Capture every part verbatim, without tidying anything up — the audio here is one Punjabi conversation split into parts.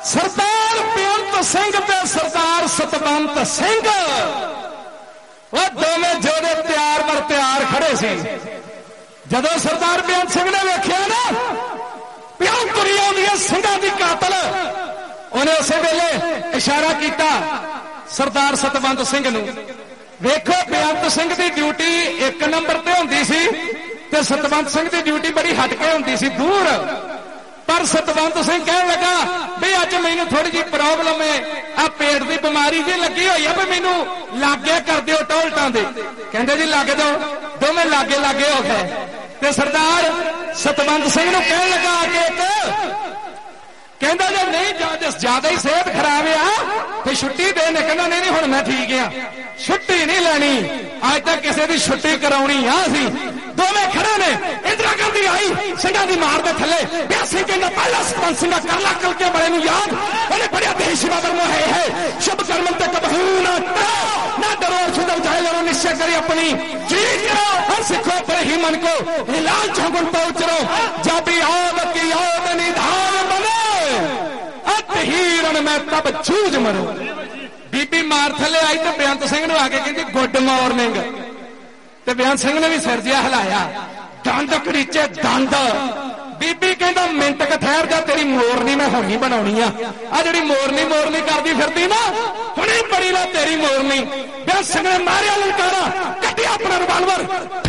सरदार बेअंत सिंह ते सरदार सतवंत सिंह वो दोवें जोड़े तैयार पर तैयार खड़े सी। जदों सरदार बेअंत सिंह ने वेख्या ना प्यार तुरी आउंदी है सिंघां दी कातल, उन्हें उस वेले इशारा किया सरदार सतवंत सिंह नूं। वेखो बेअंत सिंह की ड्यूटी एक नंबर ते हुंदी सी ते सतवंत सिंह की ड्यूटी बड़ी हटके हुंदी सी, दूर। पर सतवंत सिंह कह लगा भी अज मैनू थोड़ी जी प्रॉब्लम है, आ पेट की बीमारी जी लगी हुई है, भी मैनू लागे कर दिओ टोलटां दे। कहंदे जी लागे दो, दोवें लागे लागे हो गए। ते सरदार सतवंत सिंह नूं कह लगा के कहंदा जे नहीं ज्यादा ही सेहत खराब है तो छुट्टी देने। कहंदा नहीं नहीं हुण मैं ठीक है, छुट्टी नहीं लैनी, अज तक किसी की छुट्टी कराउणी आ सी। दोवें खड़े ने, इंदिरा गांधी आई सिंघां दी मार दे थले। बेअंत सिंह कहंदा पहला सरपंच सिंघा कर ला कल के बड़े नूं याद, उन्हें बड़िया देश बाबर मोह है शुभ कर्म ते कबहू ना ना डरो सुधर जाए लड़ो निश्चय करी अपनी जीत करो। हर सिखो पर ही मन को हिलाल झोंगुन पहुंच रो जब याद की याद निधान बने हीरन में तब जूझ मरो। बीबी मार थले आई तो बेअंत सिंह नूं आके कहती गुड मॉर्निंग, ते बेअंत सिंह ने भी सिर जिहा हिलाया, दंद कड़ीचे दंद। बीबी कहंदा मिंट क ठहर जा, तेरी मोरनी मैं हुणी बनाउणी आ। आ जिहड़ी मोरनी मोरनी करदी फिरदी ना हुणे बड़ी ला तेरी मोरनी। बेअंत सिंह ने मारिया ललकारा, कड्डिया अपना रिवाल्वर,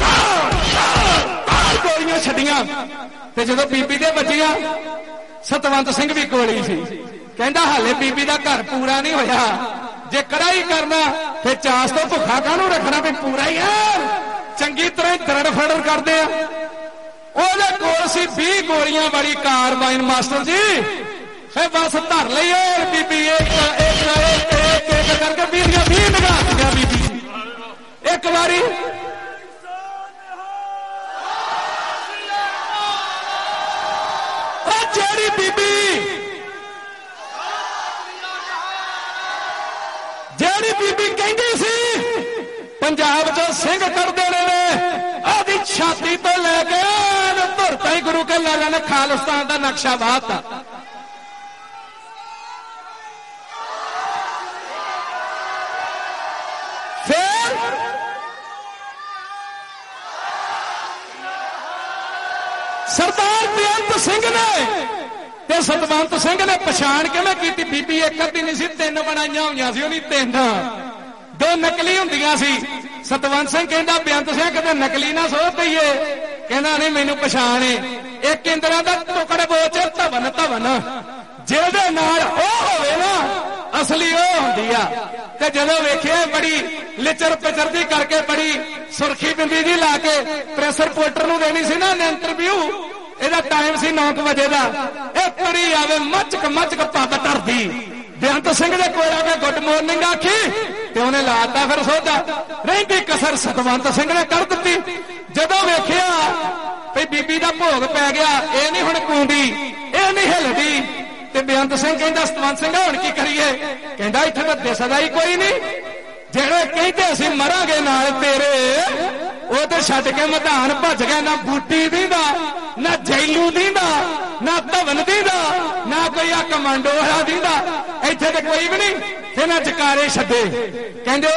गोलियां छड्डियां ते जदों बीबी दे वज्जियां सतवंत सिंह भी गोली सी। कहंदा हाले बीबी दा घर पूरा नहीं होया, जे कड़ाई करना फिर चास तो भुखा काहनूं रखना, भी पूरा ही है चंगी तरह दरड़ फड़ड़ करदे आ। ओहदे कोल सी बीह गोलियां वाली कारबाइन मास्टर जी, फिर बस धर लई बीबी एक एक एक एक करके बीह बीह निगाह दिया बीबी एक बारी। जेड़ी बीबी जेड़ी बीबी कहती सी पंजाब चो सिंह कर देने ने, आदि छाती तो लेके धुरता ही गुरु के लाला ने खालिस्तान का नक्शा बाता। फिर सरदार बेअंत सिंह ने ते सतवंत सिंह ने पछाण किवें कीती? बीबी एक अद्धी नहीं सी, तीन बनाईयां होईयां सी, उहदी तीन दो नकली हुंदियां सी। सतवंत सिंह कहंदा बेअंत सिंह किते नकली ना सोच दईए, कहंदा नहीं मैनूं पछाण है, एक इंदिरा दा टुकड़ बोच धवन धवन जिहदे नाल ओह होवे ना असली ओह हुंदी आ। ते जदों वेखिआ बड़ी लिचर पिचरदी करके बड़ी सुरखी बिंदी जी ला के प्रेस रिपोर्टर नूं देनी सी ना इंटरव्यू, ਇਹਦਾ टाइम सी नौ वजे का, तुरी आवे मचक मचक पग धरदी। बेअंत सिंह दे कोल आके गुड मॉर्निंग आखी ते उन्हें लाता फिर सौदा, रहिंदी कसर सतवंत सिंह ने कर दी। जदों वेखिआ भी बीबी दा भोग पै गया, ये नहीं हुण कूंदी, ये नहीं हिलदी, ते बेअंत सिंह कहंदा सतवंत सिंह हुण की करिए? कहंदा इत्थे तां दिसदा ही कोई नहीं, ਜਿਹੜੇ ਕਹਿੰਦੇ ਅਸੀਂ ਮਰਾਂਗੇ ਨਾਲ ਤੇਰੇ ਉਹ ਤੇ ਛੱਡ ਕੇ ਮੈਦਾਨ ਭੱਜ ਗਿਆ। ਨਾ ਬੂਟੀ ਦੀਂਦਾ, ਨਾ ਜੈਲੂ ਦੀਂਦਾ, ਨਾ ਧਵਨ ਦੀਂਦਾ, ਨਾ ਕੋਈ ਆ ਕਮਾਂਡੋ ਵਾਲਾ ਦੀਂਦਾ, ਇੱਥੇ ਤੇ ਕੋਈ ਵੀ ਨਹੀਂ। ਤੇ ਨਾ ਜਕਾਰੇ ਛੱਡੇ, ਕਹਿੰਦੇ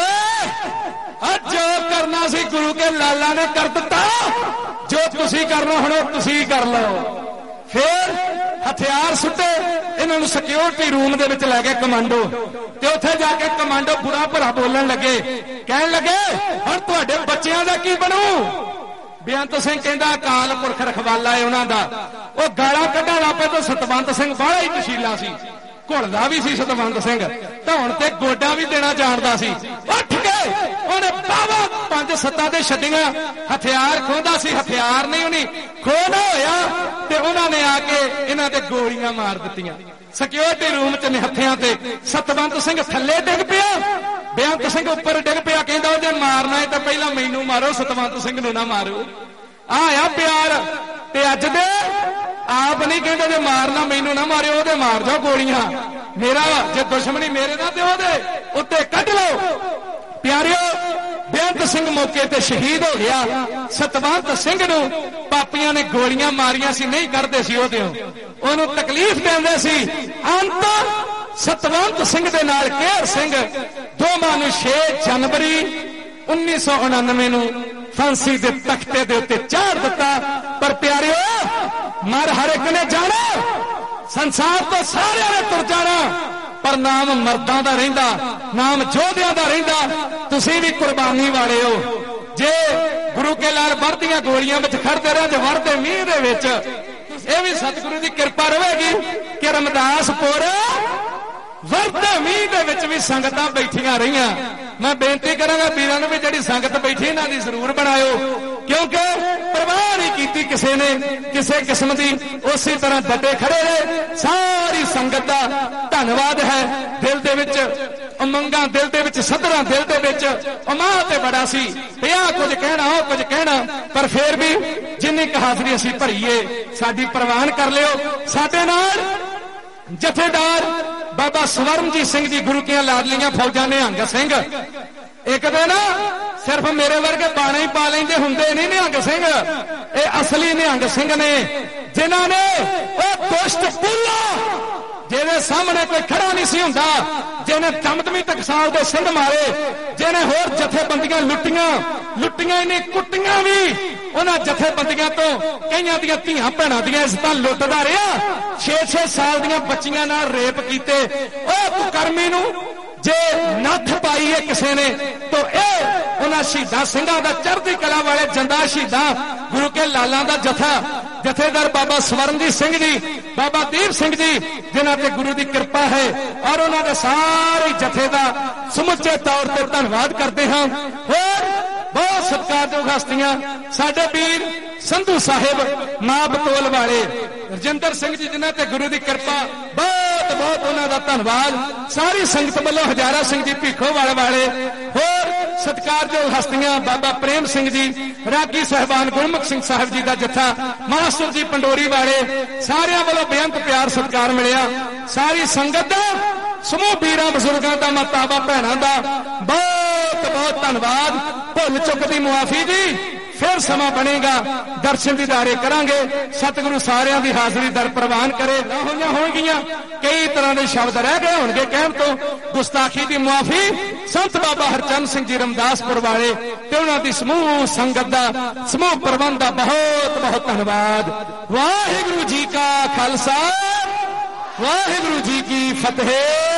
ਓਏ ਜੋ ਕਰਨਾ ਸੀ ਗੁਰੂ ਕੇ ਲਾਲਾ ਨੇ ਕਰ ਦਿੱਤਾ, ਜੋ ਤੁਸੀਂ ਕਰਨਾ ਹੁਣ ਤੁਸੀਂ ਕਰ ਲਓ। फिर हथियार सुटे, इन्होंने सिक्योरिटी रूम दे विच लै गए कमांडो, ते उत्थे जाके कमांडो बुरा भला बोलन लगे, कहन लगे हुण तुहाडे बच्चियां दा की बनू? बेअंत सिंह कहंदा अकाल पुरख रखवाला है उन्हां दा। वो गालां कढण लग पे तो सतवंत सिंह बाहला ही नशीला सी, घुलदा भी सी सतवंत सिंह, धौण ते गोडा भी देना जाणदा सी। उठ के ਉਹਨੇ ਬਾਵਾ ਪੰਜ ਸੱਤਾਂ ਦੇ ਛੱਡੀਆਂ, ਹਥਿਆਰ ਖੋਹਦਾ ਸੀ, ਹਥਿਆਰ ਨਹੀਂ ਉਹਨੇ ਖੋਹਣਾ ਹੋਇਆ ਤੇ ਉਹਨਾਂ ਨੇ ਆ ਕੇ ਇਹਨਾਂ ਤੇ ਗੋਲੀਆਂ ਮਾਰ ਦਿੱਤੀਆਂ। ਸਿਕਿਉਰਿਟੀ ਰੂਮ ਚ ਨਿਹੱਥਿਆਂ ਤੇ ਸਤਵੰਤ ਸਿੰਘ ਥੱਲੇ ਡਿੱਗ ਪਿਆ, ਬੇਅੰਤ ਸਿੰਘ ਉੱਪਰ ਡਿੱਗ ਪਿਆ। ਕਹਿੰਦਾ ਉਹ ਜੇ ਮਾਰਨਾ ਹੈ ਤਾਂ ਪਹਿਲਾਂ ਮੈਨੂੰ ਮਾਰੋ, ਸਤਵੰਤ ਸਿੰਘ ਨੂੰ ਨਾ ਮਾਰੋ। ਆ ਆ ਪਿਆਰ ਤੇ ਅੱਜ ਦੇ ਆਪ नहीं कहते जे मारना मैनू ना मारियो, ओदे मार जाओ गोलियां, मेरा जे दुश्मनी मेरे ना ते ओदे उत्ते कट लो। प्यारियो ਬੇਅੰਤ ਸਿੰਘ ਮੌਕੇ ਤੇ ਸ਼ਹੀਦ ਹੋ ਗਿਆ। ਸਤਵੰਤ ਸਿੰਘ ਨੂੰ ਪਾਪੀਆਂ ਨੇ ਗੋਲੀਆਂ ਮਾਰੀਆਂ ਸੀ, ਨਹੀਂ ਕਰਦੇ ਸੀ ਉਹਦੇ, ਉਹਨੂੰ ਤਕਲੀਫ ਦਿੰਦੇ ਸੀ। ਅੰਤ ਸਤਵੰਤ ਸਿੰਘ ਦੇ ਨਾਲ ਕੇਹਰ ਸਿੰਘ ਦੋਵਾਂ ਨੂੰ ਛੇ ਜਨਵਰੀ ਉੱਨੀ ਸੌ ਉਣਾਨਵੇਂ ਨੂੰ ਫਾਂਸੀ ਦੇ ਤਖਤੇ ਦੇ ਉੱਤੇ ਚਾੜ ਦਿੱਤਾ। ਪਰ ਪਿਆਰਿਓ, ਮਰ ਹਰ ਇੱਕ ਨੇ ਜਾਣਾ, ਸੰਸਾਰ ਤੋਂ ਸਾਰਿਆਂ ਨੇ ਤੁਰ ਜਾਣਾ, ਪਰ ਨਾਮ ਮਰਦਾਂ ਦਾ ਰਹਿੰਦਾ, ਨਾਮ ਯੋਧਿਆਂ ਦਾ ਰਹਿੰਦਾ। ਤੁਸੀਂ ਵੀ ਕੁਰਬਾਨੀ ਵਾਲੇ ਹੋ। ਜੇ ਗੁਰੂ ਕੇ ਲਾਲ ਵਰਦੀਆਂ ਗੋਲੀਆਂ ਵਿੱਚ ਖੜਦੇ ਰਹੇ ਤੇ ਵਰਦੇ ਮੀਂਹ ਦੇ ਵਿੱਚ, ਇਹ ਵੀ ਸਤਿਗੁਰੂ ਦੀ ਕਿਰਪਾ ਰਹੇਗੀ ਕਿ ਰਮਦਾਸਪੁਰ ਵਰਦੇ ਮੀਂਹ ਦੇ ਵਿੱਚ ਵੀ ਸੰਗਤਾਂ ਬੈਠੀਆਂ ਰਹੀਆਂ। ਮੈਂ ਬੇਨਤੀ ਕਰਾਂਗਾ ਵੀਰਾਂ ਨੂੰ ਵੀ ਜਿਹੜੀ ਸੰਗਤ ਬੈਠੀ ਇਹਨਾਂ ਦੀ ਜ਼ਰੂਰ ਬਣਾਇਓ, ਕਿਉਂਕਿ ਪਰਵਾਹ ਨਹੀਂ ਕੀਤੀ ਕਿਸੇ ਨੇ ਕਿਸੇ ਕਿਸਮ ਦੀ, ਉਸੇ ਤਰ੍ਹਾਂ ਡਟੇ ਖੜੇ ਰਹੇ। ਸਾਰੀ ਸੰਗਤ ਦਾ ਧੰਨਵਾਦ ਹੈ। ਦਿਲ ਦੇ ਵਿੱਚ ਉਮੰਗਾਂ, ਦਿਲ ਦੇ ਵਿੱਚ ਸਦਰਾਂ, ਦਿਲ ਦੇ ਵਿੱਚ ਉਮਾਹ ਤੇ ਬੜਾ ਸੀ ਪਿਆ ਕੁਝ ਕਹਿਣਾ, ਉਹ ਕੁਝ ਕਹਿਣਾ, ਪਰ ਫੇਰ ਵੀ ਜਿੰਨੀ ਕੁ ਹਾਜ਼ਰੀ ਅਸੀਂ ਭਰੀਏ ਸਾਡੀ ਪ੍ਰਵਾਨ ਕਰ ਲਿਓ। ਸਾਡੇ ਨਾਲ ਜਥੇਦਾਰ ਬਾਬਾ ਸਵਰਨਜੀਤ ਸਿੰਘ ਜੀ, ਗੁਰੂ ਕੀਆਂ ਲਾਡਲੀਆਂ ਫੌਜਾਂ ਨਿਹੰਗ ਸਿੰਘ। ਇੱਕ ਦਿਨ ਸਿਰਫ ਮੇਰੇ ਵਰਗੇ ਬਾਣੇ ਹੀ ਪਾ ਲੈਂਦੇ ਹੁੰਦੇ ਨਹੀਂ ਨਿਹੰਗ ਸਿੰਘ, ਇਹ ਅਸਲੀ ਨਿਹੰਗ ਸਿੰਘ ਨੇ, ਜਿਨ੍ਹਾਂ ਨੇ ਉਹ ਦੁਸ਼ਟ ਪੁੱਲਾ ਜਿਹਦੇ ਸਾਹਮਣੇ ਕੋਈ ਖੜਾ ਨਹੀਂ ਸੀ ਹੁੰਦਾ, ਜਿਹਨੇ ਦਮਦਮੀ ਟਕਸਾਲ ਦੇ ਸਿੰਧ ਮਾਰੇ, ਜਿਹਨੇ ਹੋਰ ਜਥੇਬੰਦੀਆਂ ਲੁੱਟੀਆਂ ਲੁੱਟੀਆਂ ਇਹਨੇ ਕੁੱਟੀਆਂ ਵੀ, ਉਹਨਾਂ ਜਥੇਬੰਦੀਆਂ ਤੋਂ ਕਈਆਂ ਦੀਆਂ ਧੀਆਂ ਭੈਣਾਂ ਦੀਆਂ ਇੱਜ਼ਤਾਂ ਲੁੱਟਦਾ ਰਿਹਾ। ਛੇ ਛੇ ਸਾਲ ਦੀਆਂ ਬੱਚੀਆਂ ਨਾਲ ਰੇਪ ਕੀਤੇ। ਉਹ ਕੁਕਰਮੀ ਨੂੰ ਜੇ ਨੱਥ ਪਾਈ ਹੈ ਕਿਸੇ ਨੇ ਤਾਂ ਇਹ ਉਹਨਾਂ ਸ਼ਹੀਦਾਂ ਸਿੰਘਾਂ ਦਾ, ਚੜ੍ਹਦੀ ਕਲਾ ਵਾਲੇ ਜੰਦਾ ਸ਼ਹੀਦਾਂ ਗੁਰੂ ਕੇ ਲਾਲਾਂ ਦਾ ਜਥਾ, ਜਥੇਦਾਰ ਬਾਬਾ ਸਵਰਨਜੀਤ ਸਿੰਘ ਜੀ, ਬਾਬਾ ਦੀਪ ਸਿੰਘ ਜੀ, ਜਿਨ੍ਹਾਂ ਤੇ ਗੁਰੂ ਦੀ ਕਿਰਪਾ ਹੈ, ਔਰ ਉਹਨਾਂ ਦੇ ਸਾਰੇ ਜਥੇ ਦਾ ਸਮੁੱਚੇ ਤੌਰ ਤੇ ਧੰਨਵਾਦ ਕਰਦੇ ਹਾਂ। ਹੋਰ ਬਹੁਤ ਸਤਿਕਾਰਯੋਗ ਹਸਤੀਆਂ ਸਾਡੇ ਵੀਰ ਸੰਧੂ ਸਾਹਿਬ ਮਾਂ ਬਤੌਲ ਵਾਲੇ, ਰਜਿੰਦਰ ਸਿੰਘ ਜੀ, ਜਿਨ੍ਹਾਂ ਤੇ ਗੁਰੂ ਦੀ ਕਿਰਪਾ, ਬਹੁਤ ਬਹੁਤ ਉਹਨਾਂ ਦਾ ਧੰਨਵਾਦ। ਸਾਰੀ ਸੰਗਤ ਵੱਲੋਂ ਹਜ਼ਾਰਾ ਸਿੰਘ ਜੀ ਭੀਖੋਵਾਲ ਵਾਲੇ, ਹੋਰ ਸਤਿਕਾਰਯੋਗ ਹਸਤੀਆਂ ਬਾਬਾ ਪ੍ਰੇਮ ਸਿੰਘ ਜੀ, ਰਾਗੀ ਸਾਹਿਬਾਨ ਗੁਰਮੁਖ ਸਿੰਘ ਸਾਹਿਬ ਜੀ ਦਾ ਜਥਾ, ਮਾਸਟਰ ਜੀ ਪੰਡੋਰੀ ਵਾਲੇ, ਸਾਰਿਆਂ ਵੱਲੋਂ ਬੇਅੰਤ ਪਿਆਰ ਸਤਿਕਾਰ ਮਿਲਿਆ। ਸਾਰੀ ਸੰਗਤ ਦਾ, ਸਮੂਹ ਵੀਰਾਂ ਬਜ਼ੁਰਗਾਂ ਦਾ, ਮਾਤਾਵਾਂ ਭੈਣਾਂ ਦਾ ਬਹੁਤ ਬਹੁਤ ਧੰਨਵਾਦ। ਭੁੱਲ ਚੁੱਕ ਦੀ ਮੁਆਫੀ ਜੀ, ਫਿਰ ਸਮਾਂ ਬਣੇਗਾ, ਦਰਸ਼ਨ ਦੀਦਾਰੇ ਕਰਾਂਗੇ। ਸਤਿਗੁਰੂ ਸਾਰਿਆਂ ਦੀ ਹਾਜ਼ਰੀ ਦਰ ਪ੍ਰਵਾਨ ਕਰੇ। ਨਾ ਹੋਈਆਂ ਹੋਣਗੀਆਂ ਕਈ ਤਰ੍ਹਾਂ ਦੇ ਸ਼ਬਦ ਰਹਿ ਗਏ ਹੋਣਗੇ ਕਹਿਣ ਤੋਂ, ਗੁਸਤਾਖੀ ਦੀ ਮੁਆਫੀ। ਸੰਤ ਬਾਬਾ ਹਰਚੰਦ ਸਿੰਘ ਜੀ ਰਮਦਾਸਪੁਰ ਵਾਲੇ ਤੇ ਉਹਨਾਂ ਦੀ ਸਮੂਹ ਸੰਗਤ ਦਾ, ਸਮੂਹ ਪ੍ਰਬੰਧ ਦਾ ਬਹੁਤ ਬਹੁਤ ਧੰਨਵਾਦ। ਵਾਹਿਗੁਰੂ ਜੀ ਕਾ ਖਾਲਸਾ, ਵਾਹਿਗੁਰੂ ਜੀ ਕੀ ਫਤਿਹ।